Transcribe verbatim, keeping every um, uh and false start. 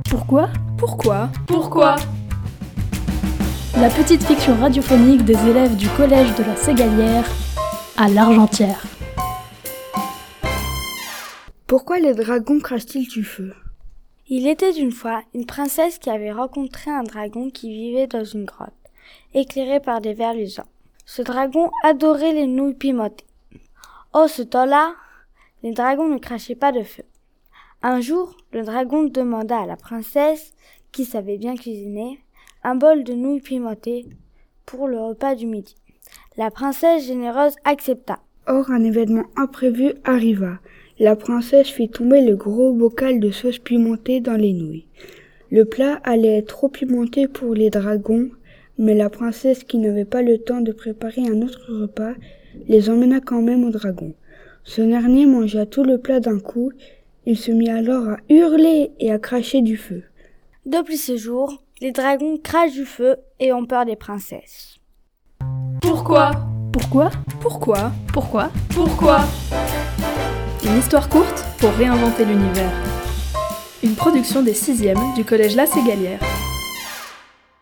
Pourquoi ? Pourquoi ? Pourquoi ? La petite fiction radiophonique des élèves du collège de la Ségalière à l'Argentière. Pourquoi les dragons crachent-ils du feu ? Il était une fois une princesse qui avait rencontré un dragon qui vivait dans une grotte, éclairée par des vers luisants. Ce dragon adorait les nouilles pimentées. Oh, ce temps-là, les dragons ne crachaient pas de feu. Un jour, le dragon demanda à la princesse, qui savait bien cuisiner, un bol de nouilles pimentées pour le repas du midi. La princesse généreuse accepta. Or, un événement imprévu arriva. La princesse fit tomber le gros bocal de sauce pimentée dans les nouilles. Le plat allait être trop pimenté pour les dragons, mais la princesse, qui n'avait pas le temps de préparer un autre repas, les emmena quand même au dragon. Ce dernier mangea tout le plat d'un coup. Il se mit alors à hurler et à cracher du feu. Depuis ce jour, les dragons crachent du feu et ont peur des princesses. Pourquoi ? Pourquoi ? Pourquoi ? Pourquoi ? Pourquoi ? Une histoire courte pour réinventer l'univers. Une production des sixièmes du collège La Ségalière.